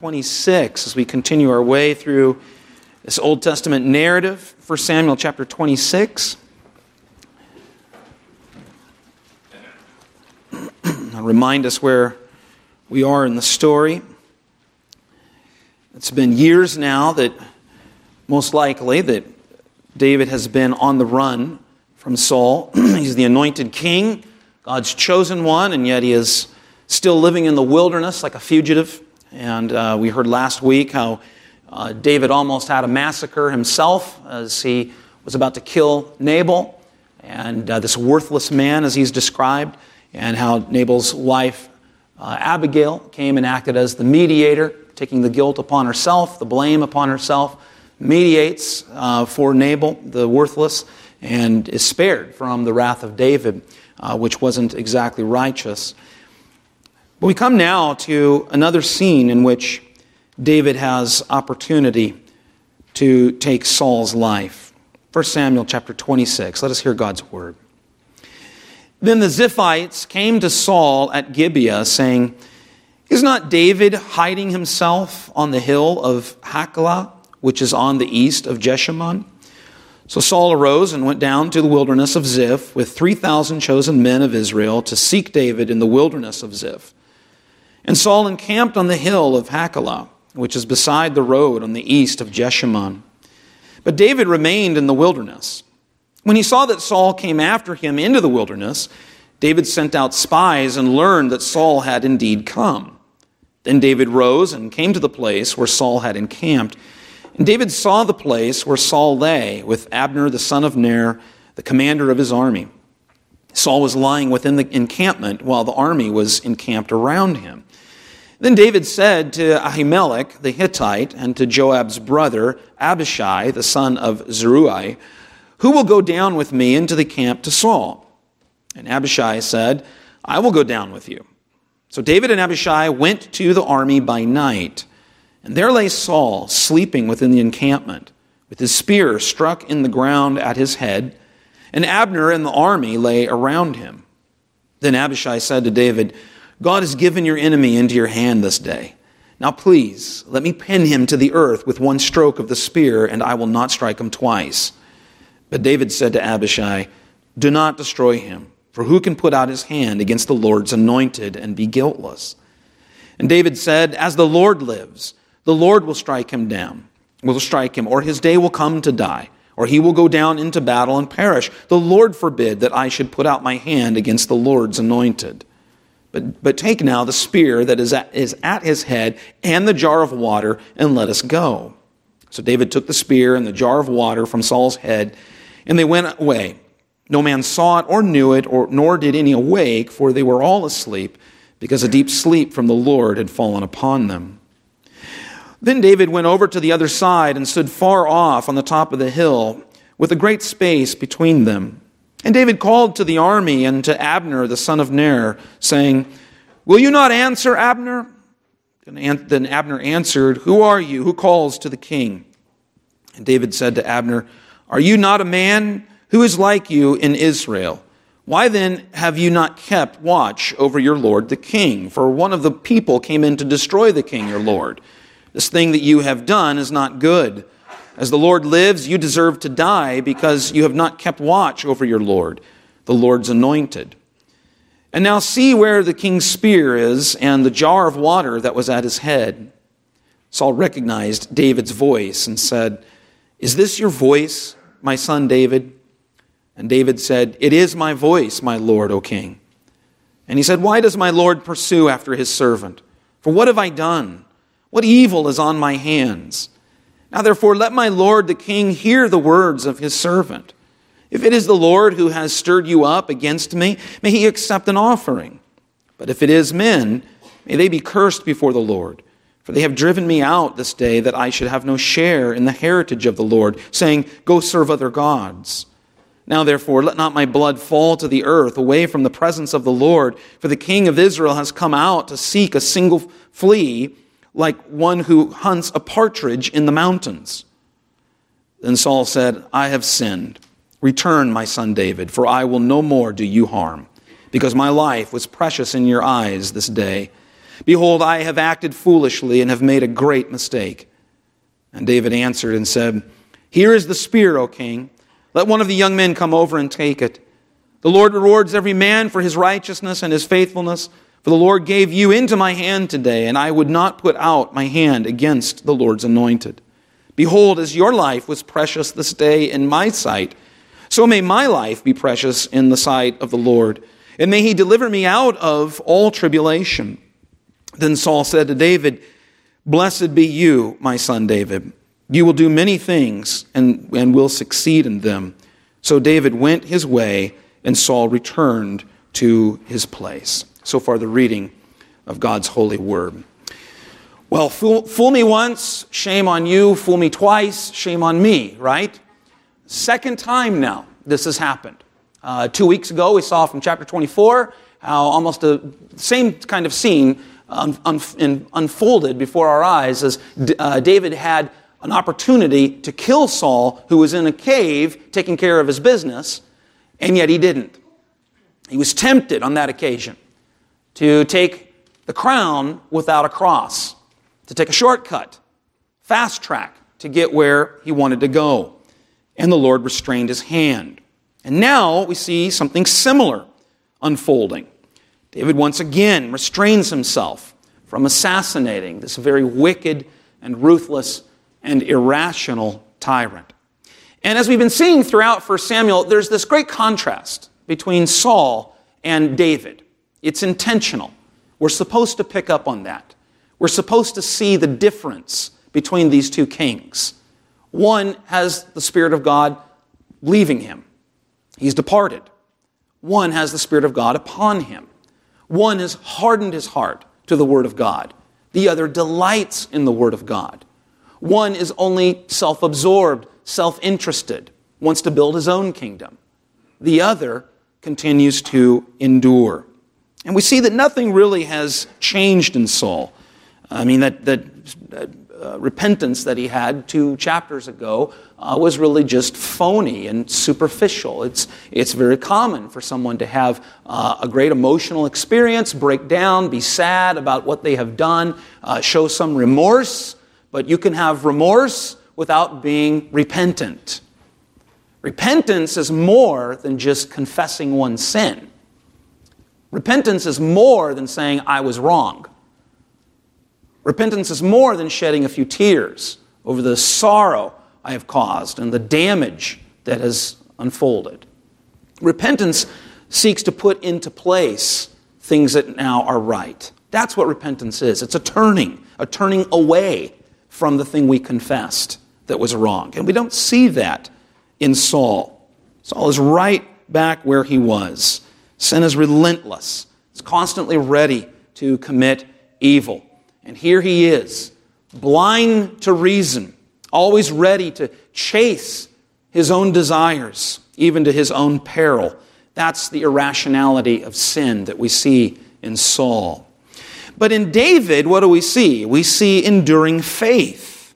26 as we continue our way through this Old Testament narrative, 1 Samuel chapter 26. I'll remind us where we are in the story. It's been years now that most likely that David has been on the run from Saul. He's the anointed king, God's chosen one, and yet he is still living in the wilderness like a fugitive. And we heard last week how David almost had a massacre himself as he was about to kill Nabal, and this worthless man as he's described, and how Nabal's wife Abigail came and acted as the mediator, taking the guilt upon herself, the blame upon herself, mediates for Nabal, the worthless, and is spared from the wrath of David, which wasn't exactly righteous. But we come now to another scene in which David has opportunity to take Saul's life. 1 Samuel chapter 26. Let us hear God's word. Then the Ziphites came to Saul at Gibeah, saying, "Is not David hiding himself on the hill of Hachilah, which is on the east of Jeshimon?" So Saul arose and went down to the wilderness of Ziph with 3,000 chosen men of Israel to seek David in the wilderness of Ziph. And Saul encamped on the hill of Hachilah, which is beside the road on the east of Jeshimon. But David remained in the wilderness. When he saw that Saul came after him into the wilderness, David sent out spies and learned that Saul had indeed come. Then David rose and came to the place where Saul had encamped. And David saw the place where Saul lay, with Abner the son of Ner, the commander of his army. Saul was lying within the encampment while the army was encamped around him. Then David said to Ahimelech the Hittite and to Joab's brother Abishai the son of Zeruiah, "Who will go down with me into the camp to Saul?" And Abishai said, "I will go down with you." So David and Abishai went to the army by night. And there lay Saul sleeping within the encampment, with his spear struck in the ground at his head, and Abner and the army lay around him. Then Abishai said to David, "God has given your enemy into your hand this day. Now please, let me pin him to the earth with one stroke of the spear, and I will not strike him twice." But David said to Abishai, "Do not destroy him, for who can put out his hand against the Lord's anointed and be guiltless?" And David said, "As the Lord lives, the Lord will strike him down, or his day will come to die, or he will go down into battle and perish. The Lord forbid that I should put out my hand against the Lord's anointed. But take now the spear that is at his head and the jar of water, and let us go." So David took the spear and the jar of water from Saul's head, and they went away. No man saw it or knew it, nor did any awake, for they were all asleep, because a deep sleep from the Lord had fallen upon them. Then David went over to the other side and stood far off on the top of the hill, with a great space between them. And David called to the army and to Abner the son of Ner, saying, "Will you not answer, Abner?" Then Abner answered, "Who are you? Who calls to the king?" And David said to Abner, "Are you not a man who is like you in Israel? Why then have you not kept watch over your lord the king? For one of the people came in to destroy the king, your lord. This thing that you have done is not good. As the Lord lives, you deserve to die because you have not kept watch over your Lord, the Lord's anointed. And now see where the king's spear is and the jar of water that was at his head." Saul recognized David's voice and said, "Is this your voice, my son David?" And David said, "It is my voice, my lord, O king." And he said, "Why does my lord pursue after his servant? For what have I done? What evil is on my hands? Now therefore let my lord the king hear the words of his servant. If it is the Lord who has stirred you up against me, may he accept an offering. But if it is men, may they be cursed before the Lord. For they have driven me out this day that I should have no share in the heritage of the Lord, saying, 'Go serve other gods.' Now therefore let not my blood fall to the earth away from the presence of the Lord, for the king of Israel has come out to seek a single flea, like one who hunts a partridge in the mountains." Then Saul said, "I have sinned. Return, my son David, for I will no more do you harm, because my life was precious in your eyes this day. Behold, I have acted foolishly and have made a great mistake." And David answered and said, "Here is the spear, O king. Let one of the young men come over and take it. The Lord rewards every man for his righteousness and his faithfulness. For the Lord gave you into my hand today, and I would not put out my hand against the Lord's anointed. Behold, as your life was precious this day in my sight, so may my life be precious in the sight of the Lord. And may he deliver me out of all tribulation." Then Saul said to David, "Blessed be you, my son David. You will do many things and will succeed in them." So David went his way, and Saul returned to his place. So far, the reading of God's holy word. Well, fool me once, shame on you. Fool me twice, shame on me, right? Second time now this has happened. 2 weeks ago, we saw from chapter 24 how almost the same kind of scene unfolded before our eyes as David had an opportunity to kill Saul, who was in a cave taking care of his business, and yet he didn't. He was tempted on that occasion to take the crown without a cross, to take a shortcut, fast track to get where he wanted to go. And the Lord restrained his hand. And now we see something similar unfolding. David once again restrains himself from assassinating this very wicked and ruthless and irrational tyrant. And as we've been seeing throughout 1 Samuel, there's this great contrast between Saul and David. It's intentional. We're supposed to pick up on that. We're supposed to see the difference between these two kings. One has the Spirit of God leaving him. He's departed. One has the Spirit of God upon him. One has hardened his heart to the Word of God. The other delights in the Word of God. One is only self-absorbed, self-interested, wants to build his own kingdom. The other continues to endure. And we see that nothing really has changed in Saul. I mean, that repentance that he had 2 chapters ago was really just phony and superficial. It's very common for someone to have a great emotional experience, break down, be sad about what they have done, show some remorse, but you can have remorse without being repentant. Repentance is more than just confessing one's sin. Repentance is more than saying, "I was wrong." Repentance is more than shedding a few tears over the sorrow I have caused and the damage that has unfolded. Repentance seeks to put into place things that now are right. That's what repentance is. It's a turning away from the thing we confessed that was wrong. And we don't see that in Saul. Saul is right back where he was. Sin is relentless. It's constantly ready to commit evil. And here he is, blind to reason, always ready to chase his own desires, even to his own peril. That's the irrationality of sin that we see in Saul. But in David, what do we see? We see enduring faith.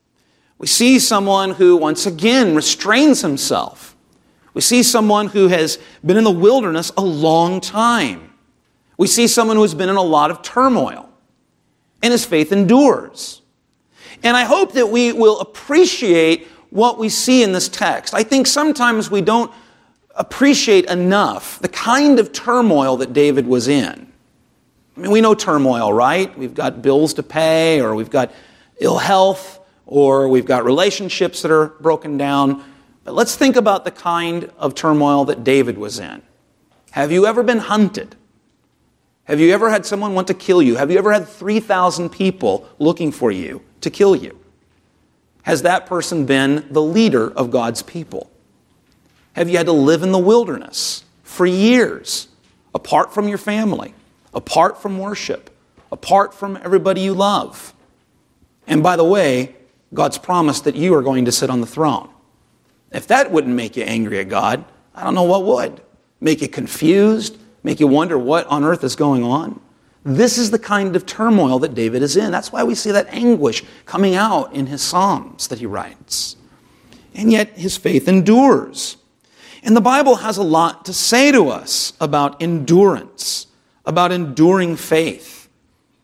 We see someone who, once again, restrains himself. We see someone who has been in the wilderness a long time. We see someone who has been in a lot of turmoil. And his faith endures. And I hope that we will appreciate what we see in this text. I think sometimes we don't appreciate enough the kind of turmoil that David was in. I mean, we know turmoil, right? We've got bills to pay, or we've got ill health, or we've got relationships that are broken down. But let's think about the kind of turmoil that David was in. Have you ever been hunted? Have you ever had someone want to kill you? Have you ever had 3,000 people looking for you to kill you? Has that person been the leader of God's people? Have you had to live in the wilderness for years, apart from your family, apart from worship, apart from everybody you love? And by the way, God's promised that you are going to sit on the throne. If that wouldn't make you angry at God, I don't know what would. Make you confused, make you wonder what on earth is going on. This is the kind of turmoil that David is in. That's why we see that anguish coming out in his Psalms that he writes. And yet his faith endures. And the Bible has a lot to say to us about endurance, about enduring faith.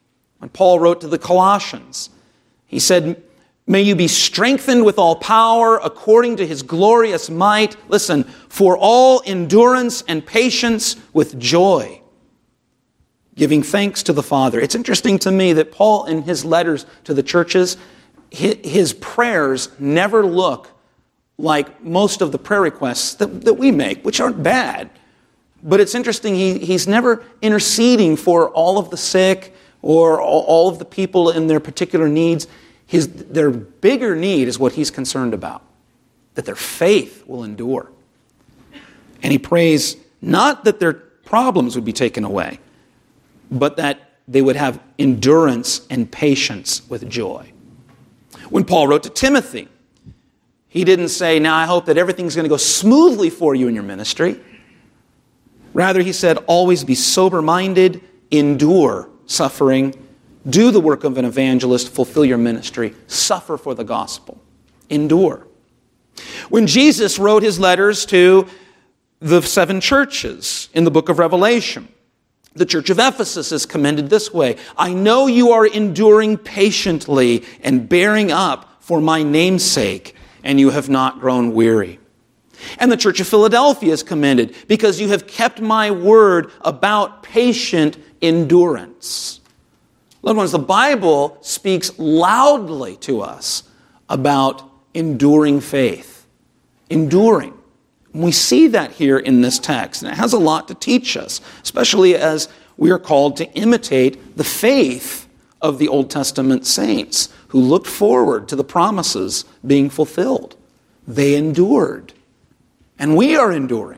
When Paul wrote to the Colossians, he said, may you be strengthened with all power according to his glorious might. Listen, for all endurance and patience with joy, giving thanks to the Father. It's interesting to me that Paul, in his letters to the churches, his prayers never look like most of the prayer requests that we make, which aren't bad. But it's interesting, he's never interceding for all of the sick or all of the people in their particular needs. Their bigger need is what he's concerned about, that their faith will endure. And he prays not that their problems would be taken away, but that they would have endurance and patience with joy. When Paul wrote to Timothy, he didn't say, now I hope that everything's going to go smoothly for you in your ministry. Rather, he said, always be sober-minded, endure suffering, do the work of an evangelist, fulfill your ministry, suffer for the gospel, endure. When Jesus wrote his letters to the 7 churches in the book of Revelation, the church of Ephesus is commended this way: I know you are enduring patiently and bearing up for my name's sake, and you have not grown weary. And the church of Philadelphia is commended because you have kept my word about patient endurance. Loved ones, the Bible speaks loudly to us about enduring faith. Enduring. We see that here in this text, and it has a lot to teach us, especially as we are called to imitate the faith of the Old Testament saints who looked forward to the promises being fulfilled. They endured, and we are enduring.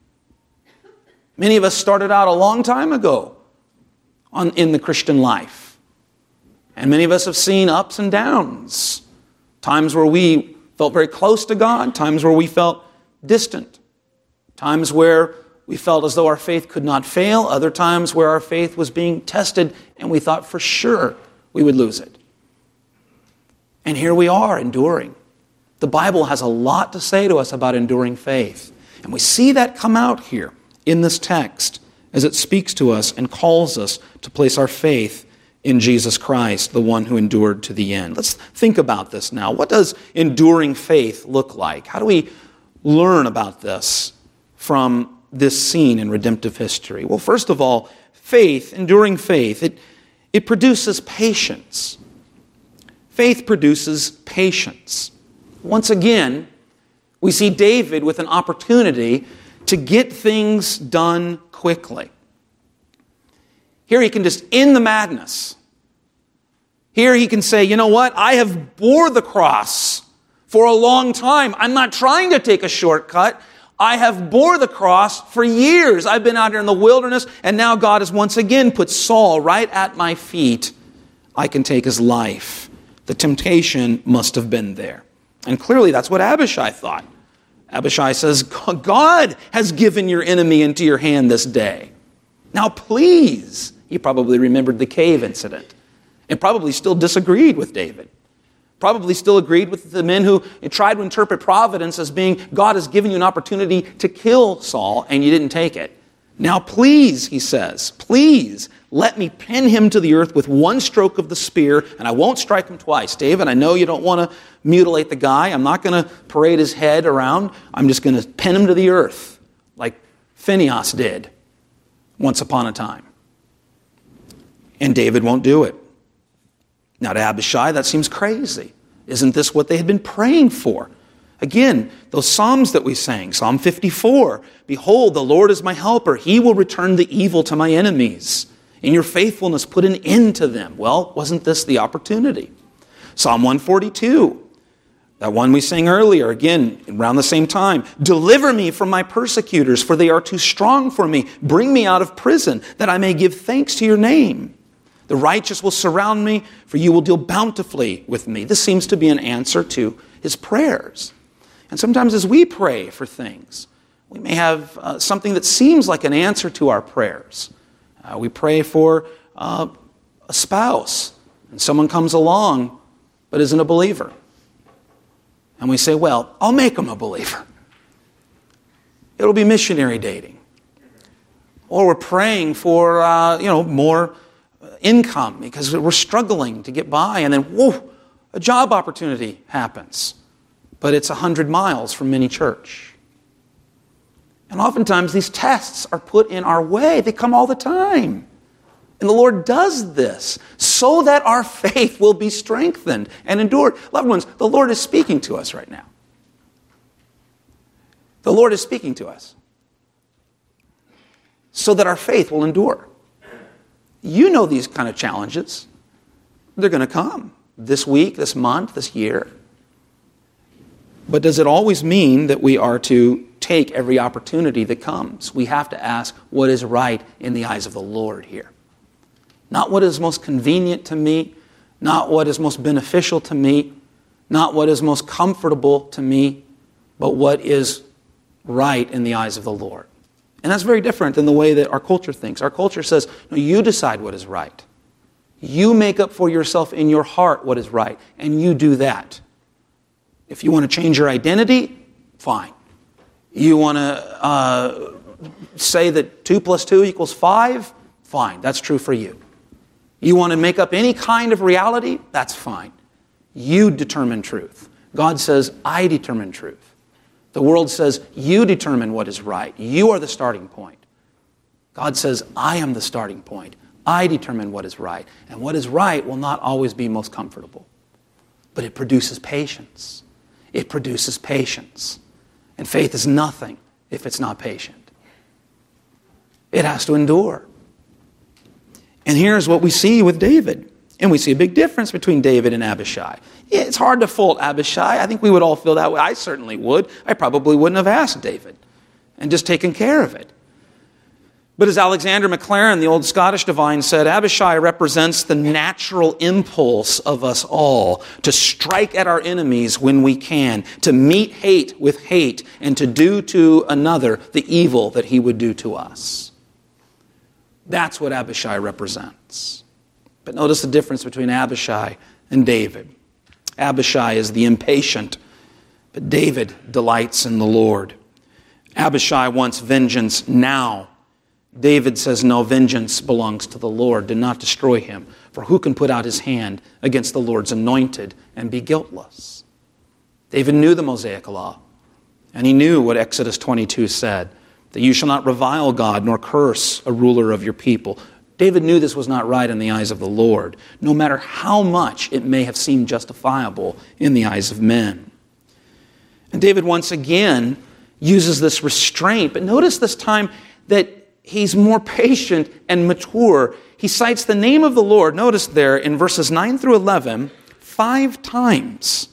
Many of us started out a long time ago in the Christian life, and many of us have seen ups and downs, times where we felt very close to God, times where we felt distant, times where we felt as though our faith could not fail, other times where our faith was being tested and we thought for sure we would lose it. And here we are enduring. The Bible has a lot to say to us about enduring faith. And we see that come out here in this text as it speaks to us and calls us to place our faith in Jesus Christ, the one who endured to the end. Let's think about this now. What does enduring faith look like? How do we learn about this from this scene in redemptive history? Well, first of all, faith, enduring faith, it produces patience. Faith produces patience. Once again, we see David with an opportunity to get things done quickly. Here he can just end the madness. Here he can say, you know what? I have bore the cross for a long time. I'm not trying to take a shortcut. I have bore the cross for years. I've been out here in the wilderness, and now God has once again put Saul right at my feet. I can take his life. The temptation must have been there. And clearly that's what Abishai thought. Abishai says, God has given your enemy into your hand this day. Now please. He probably remembered the cave incident and probably still disagreed with David. Probably still agreed with the men who tried to interpret providence as being, God has given you an opportunity to kill Saul and you didn't take it. Now please, he says, please let me pin him to the earth with one stroke of the spear, and I won't strike him twice. David, I know you don't want to mutilate the guy. I'm not going to parade his head around. I'm just going to pin him to the earth like Phinehas did once upon a time. And David won't do it. Now to Abishai, that seems crazy. Isn't this what they had been praying for? Again, those Psalms that we sang, Psalm 54, behold, the Lord is my helper. He will return the evil to my enemies. In your faithfulness, put an end to them. Well, wasn't this the opportunity? Psalm 142, that one we sang earlier, again, around the same time. Deliver me from my persecutors, for they are too strong for me. Bring me out of prison, that I may give thanks to your name. The righteous will surround me, for you will deal bountifully with me. This seems to be an answer to his prayers. And sometimes as we pray for things, we may have something that seems like an answer to our prayers. We pray for a spouse, and someone comes along but isn't a believer. And we say, well, I'll make them a believer. It'll be missionary dating. Or we're praying for, more income because we're struggling to get by, and then, whoa, a job opportunity happens. But it's 100 miles from any church. And oftentimes these tests are put in our way. They come all the time. And the Lord does this so that our faith will be strengthened and endured. Loved ones, the Lord is speaking to us right now. The Lord is speaking to us so that our faith will endure. You know these kind of challenges. They're going to come this week, this month, this year. But does it always mean that we are to take every opportunity that comes? We have to ask what is right in the eyes of the Lord here. Not what is most convenient to me, not what is most beneficial to me, not what is most comfortable to me, but what is right in the eyes of the Lord. And that's very different than the way that our culture thinks. Our culture says, no, you decide what is right. You make up for yourself in your heart what is right, and you do that. If you want to change your identity, fine. You want to say that 2 + 2 = 5, fine, that's true for you. You want to make up any kind of reality, that's fine. You determine truth. God says, I determine truth. The world says, you determine what is right. You are the starting point. God says, I am the starting point. I determine what is right. And what is right will not always be most comfortable. But it produces patience. It produces patience. And faith is nothing if it's not patient. It has to endure. And here's what we see with David. And we see a big difference between David and Abishai. Yeah, it's hard to fault Abishai. I think we would all feel that way. I certainly would. I probably wouldn't have asked David and just taken care of it. But as Alexander MacLaren, the old Scottish divine, said, Abishai represents the natural impulse of us all to strike at our enemies when we can, to meet hate with hate, and to do to another the evil that he would do to us. That's what Abishai represents. But notice the difference between Abishai and David. Abishai is the impatient, but David delights in the Lord. Abishai wants vengeance now. David says, no, vengeance belongs to the Lord. Do not destroy him. For who can put out his hand against the Lord's anointed and be guiltless? David knew the Mosaic law, and he knew what Exodus 22 said, that you shall not revile God nor curse a ruler of your people. David knew this was not right in the eyes of the Lord, no matter how much it may have seemed justifiable in the eyes of men. And David once again uses this restraint, but notice this time that he's more patient and mature. He cites the name of the Lord, notice there in verses 9 through 11, 5 times.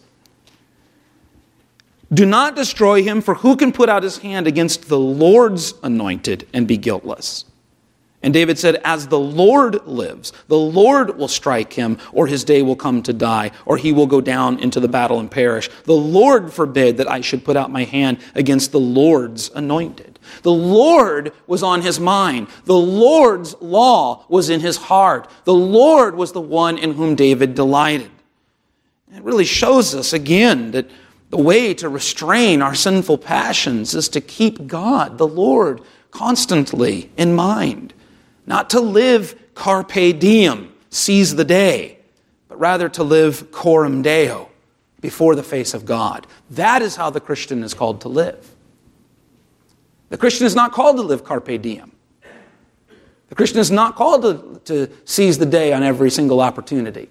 Do not destroy him, for who can put out his hand against the Lord's anointed and be guiltless? And David said, as the Lord lives, the Lord will strike him, or his day will come to die, or he will go down into the battle and perish. The Lord forbid that I should put out my hand against the Lord's anointed. The Lord was on his mind. The Lord's law was in his heart. The Lord was the one in whom David delighted. It really shows us again that the way to restrain our sinful passions is to keep God, the Lord, constantly in mind. Not to live carpe diem, seize the day, but rather to live coram Deo, before the face of God. That is how the Christian is called to live. The Christian is not called to live carpe diem. The Christian is not called to seize the day on every single opportunity.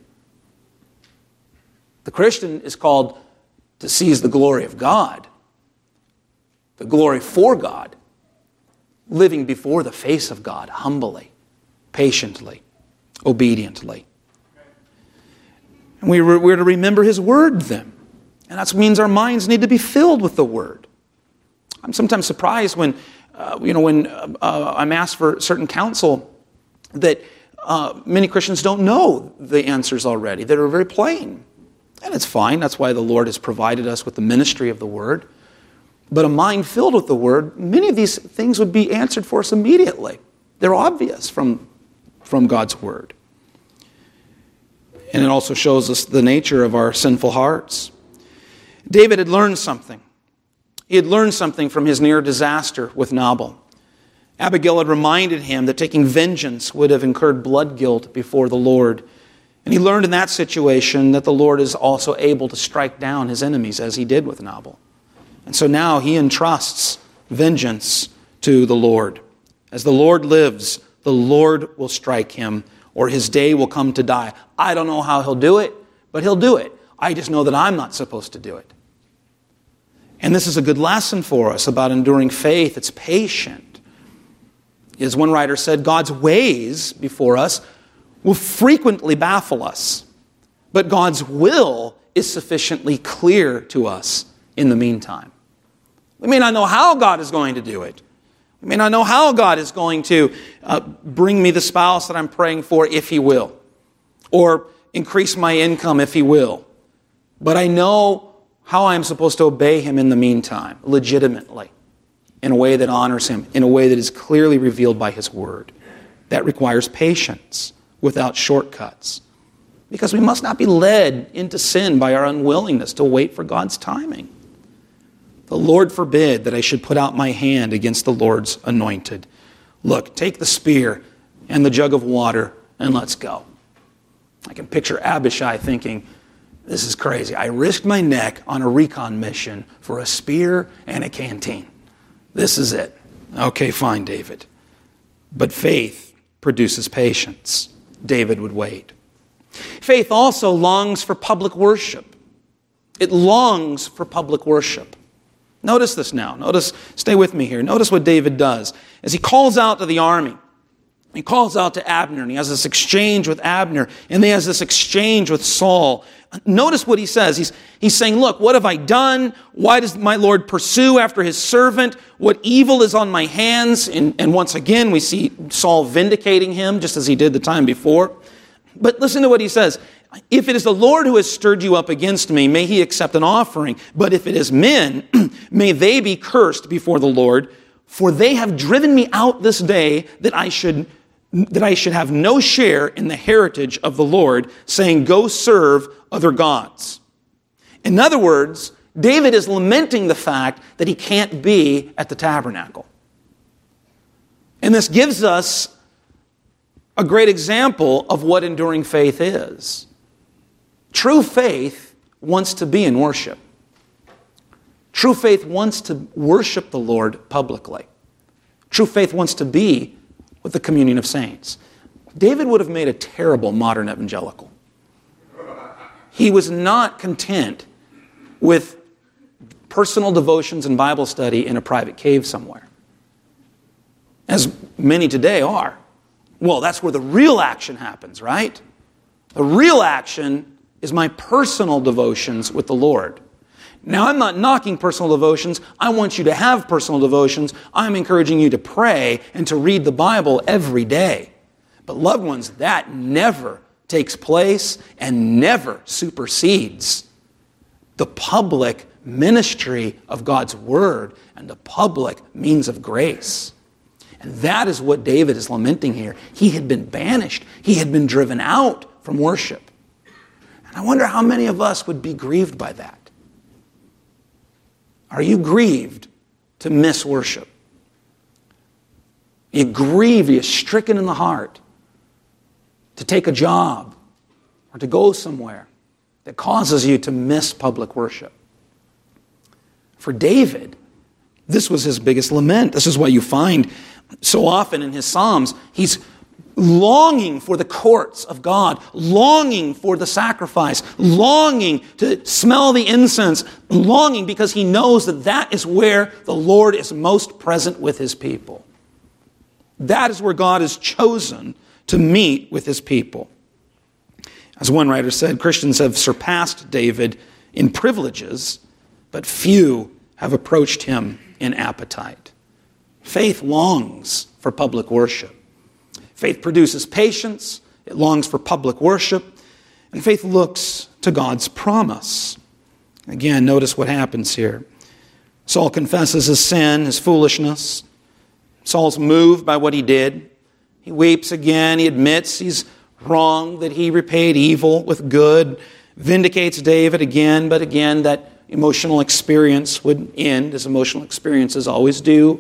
The Christian is called to seize the glory of God, the glory for God, living before the face of God humbly, patiently, obediently. And we're to remember his word then. And that means our minds need to be filled with the word. I'm sometimes surprised when I'm asked for certain counsel that many Christians don't know the answers already, that are very plain. And it's fine. That's why the Lord has provided us with the ministry of the word. But a mind filled with the word, many of these things would be answered for us immediately. They're obvious from God's word. And it also shows us the nature of our sinful hearts. David had learned something. He had learned something from his near disaster with Nabal. Abigail had reminded him that taking vengeance would have incurred blood guilt before the Lord. And he learned in that situation that the Lord is also able to strike down his enemies, as he did with Nabal. And so now he entrusts vengeance to the Lord. As the Lord lives, the Lord will strike him, or his day will come to die. I don't know how he'll do it, but he'll do it. I just know that I'm not supposed to do it. And this is a good lesson for us about enduring faith. It's patient. As one writer said, God's ways before us will frequently baffle us, but God's will is sufficiently clear to us in the meantime. We may not know how God is going to do it. We may not know how God is going to bring me the spouse that I'm praying for, if He will, or increase my income, if He will. But I know how I'm supposed to obey Him in the meantime, legitimately, in a way that honors Him, in a way that is clearly revealed by His Word. That requires patience without shortcuts, because we must not be led into sin by our unwillingness to wait for God's timing. The Lord forbid that I should put out my hand against the Lord's anointed. Look, take the spear and the jug of water and let's go. I can picture Abishai thinking, this is crazy. I risked my neck on a recon mission for a spear and a canteen. This is it. Okay, fine, David. But faith produces patience. David would wait. Faith also longs for public worship. It longs for public worship. Notice this now. Stay with me here. Notice what David does. As he calls out to the army, he calls out to Abner, and he has this exchange with Abner, and he has this exchange with Saul. Notice what he says. He's saying, look, what have I done? Why does my Lord pursue after his servant? What evil is on my hands? And once again, we see Saul vindicating him, just as he did the time before. But listen to what he says. If it is the Lord who has stirred you up against me, may He accept an offering. But if it is men, may they be cursed before the Lord. For they have driven me out this day that I should have no share in the heritage of the Lord, saying, go serve other gods. In other words, David is lamenting the fact that he can't be at the tabernacle. And this gives us a great example of what enduring faith is. True faith wants to be in worship. True faith wants to worship the Lord publicly. True faith wants to be with the communion of saints. David would have made a terrible modern evangelical. He was not content with personal devotions and Bible study in a private cave somewhere, as many today are. Well, that's where the real action happens, right? The real action is my personal devotions with the Lord. Now, I'm not knocking personal devotions. I want you to have personal devotions. I'm encouraging you to pray and to read the Bible every day. But loved ones, that never takes place and never supersedes the public ministry of God's Word and the public means of grace. And that is what David is lamenting here. He had been banished. He had been driven out from worship. And I wonder how many of us would be grieved by that. Are you grieved to miss worship? Are you grieved, are you stricken in the heart to take a job or to go somewhere that causes you to miss public worship? For David, this was his biggest lament. This is why you find so often in his Psalms, he's longing for the courts of God, longing for the sacrifice, longing to smell the incense, longing because he knows that that is where the Lord is most present with His people. That is where God has chosen to meet with His people. As one writer said, Christians have surpassed David in privileges, but few have approached him in appetite. Faith longs for public worship. Faith produces patience, it longs for public worship, and faith looks to God's promise. Again, notice what happens here. Saul confesses his sin, his foolishness. Saul's moved by what he did. He weeps again, he admits he's wrong, that he repaid evil with good, vindicates David again, but again that emotional experience would end, as emotional experiences always do,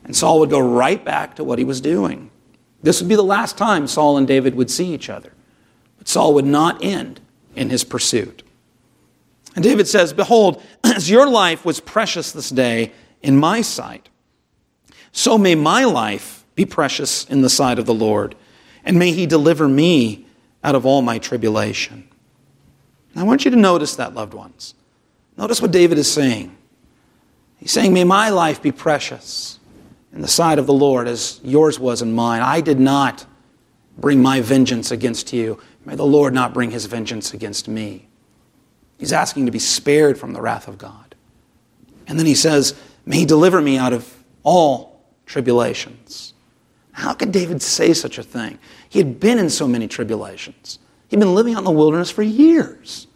and Saul would go right back to what he was doing. This would be the last time Saul and David would see each other. But Saul would not end in his pursuit. And David says, "Behold, as your life was precious this day in my sight, so may my life be precious in the sight of the Lord, and may he deliver me out of all my tribulation." Now, I want you to notice that, loved ones. Notice what David is saying. He's saying, may my life be precious in the sight of the Lord as yours was in mine. I did not bring my vengeance against you. May the Lord not bring his vengeance against me. He's asking to be spared from the wrath of God. And then he says, may he deliver me out of all tribulations. How could David say such a thing? He had been in so many tribulations. He'd been living out in the wilderness for years.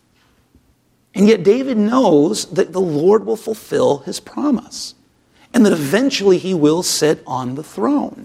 And yet David knows that the Lord will fulfill his promise and that eventually he will sit on the throne.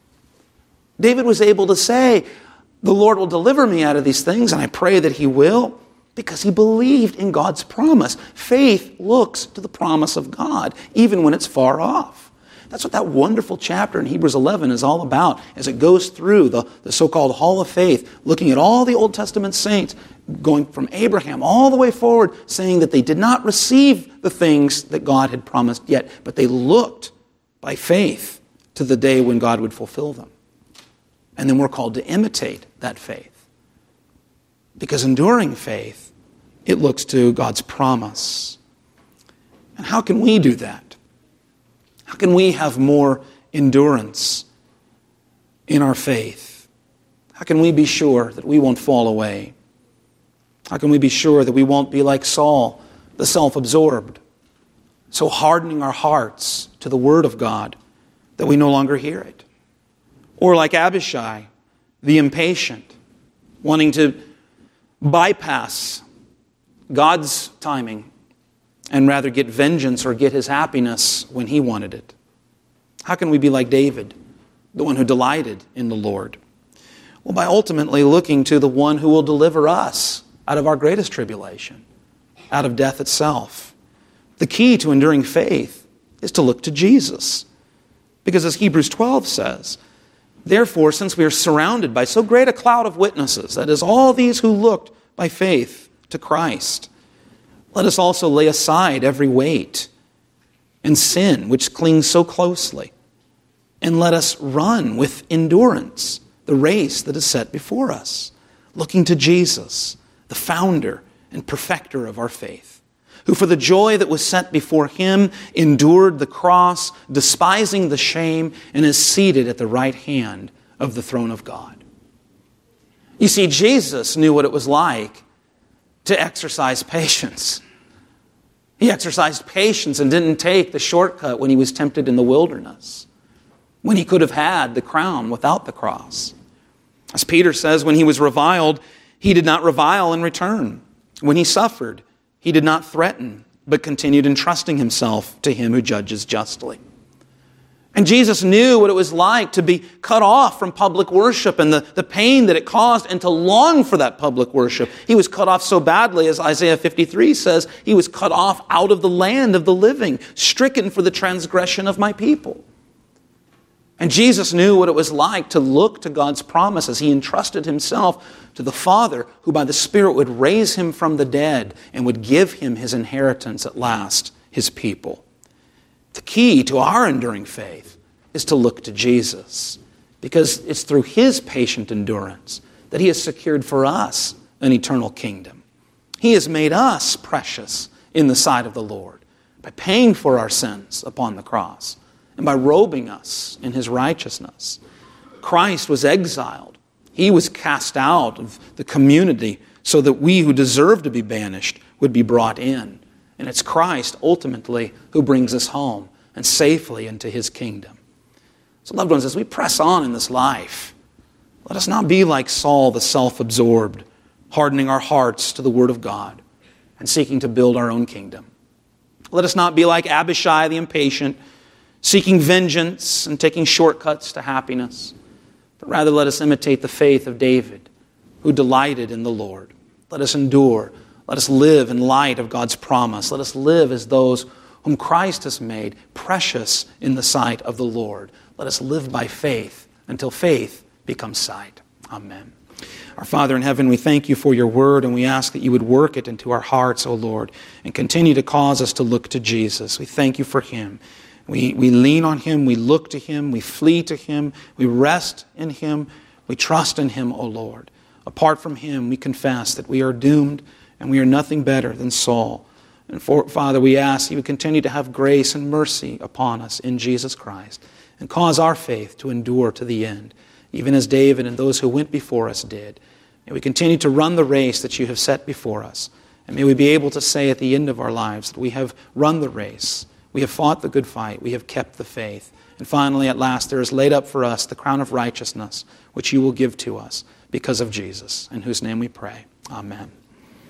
David was able to say, the Lord will deliver me out of these things, and I pray that he will, because he believed in God's promise. Faith looks to the promise of God, even when it's far off. That's what that wonderful chapter in Hebrews 11 is all about, as it goes through the so-called Hall of Faith, looking at all the Old Testament saints, going from Abraham all the way forward, saying that they did not receive the things that God had promised yet, but they looked by faith to the day when God would fulfill them. And then we're called to imitate that faith. Because enduring faith, it looks to God's promise. And how can we do that? How can we have more endurance in our faith? How can we be sure that we won't fall away? How can we be sure that we won't be like Saul, the self-absorbed, so hardening our hearts to the Word of God that we no longer hear it? Or like Abishai, the impatient, wanting to bypass God's timing and rather get vengeance or get his happiness when he wanted it? How can we be like David, the one who delighted in the Lord? Well, by ultimately looking to the one who will deliver us out of our greatest tribulation, out of death itself. The key to enduring faith is to look to Jesus. Because as Hebrews 12 says, therefore, since we are surrounded by so great a cloud of witnesses, that is, all these who looked by faith to Christ, let us also lay aside every weight and sin which clings so closely, and let us run with endurance the race that is set before us, looking to Jesus, the founder and perfecter of our faith, who for the joy that was set before him endured the cross, despising the shame, and is seated at the right hand of the throne of God. You see, Jesus knew what it was like to exercise patience. He exercised patience and didn't take the shortcut when he was tempted in the wilderness, when he could have had the crown without the cross. As Peter says, when he was reviled, he did not revile in return. When he suffered, he did not threaten, but continued entrusting himself to him who judges justly. And Jesus knew what it was like to be cut off from public worship and the pain that it caused, and to long for that public worship. He was cut off so badly, as Isaiah 53 says, he was cut off out of the land of the living, stricken for the transgression of my people. And Jesus knew what it was like to look to God's promise as he entrusted himself to the Father, who by the Spirit would raise him from the dead and would give him his inheritance at last, his people. The key to our enduring faith is to look to Jesus, because it's through his patient endurance that he has secured for us an eternal kingdom. He has made us precious in the sight of the Lord by paying for our sins upon the cross and by robing us in his righteousness. Christ was exiled. He was cast out of the community so that we who deserve to be banished would be brought in. And it's Christ, ultimately, who brings us home and safely into his kingdom. So, loved ones, as we press on in this life, let us not be like Saul, the self-absorbed, hardening our hearts to the Word of God and seeking to build our own kingdom. Let us not be like Abishai, the impatient, seeking vengeance and taking shortcuts to happiness. But rather let us imitate the faith of David, who delighted in the Lord. Let us endure. Let us live in light of God's promise. Let us live as those whom Christ has made precious in the sight of the Lord. Let us live by faith until faith becomes sight. Amen. Our Father in heaven, we thank you for your word, and we ask that you would work it into our hearts, O Lord, and continue to cause us to look to Jesus. We thank you for him. We lean on him, we look to him, we flee to him, we rest in him, we trust in him, O Lord. Apart from him, we confess that we are doomed and we are nothing better than Saul. And Father, we ask you would continue to have grace and mercy upon us in Jesus Christ and cause our faith to endure to the end, even as David and those who went before us did. May we continue to run the race that you have set before us. And may we be able to say at the end of our lives that we have run the race, we have fought the good fight, we have kept the faith. And finally, at last, there is laid up for us the crown of righteousness, which you will give to us because of Jesus, in whose name we pray. Amen.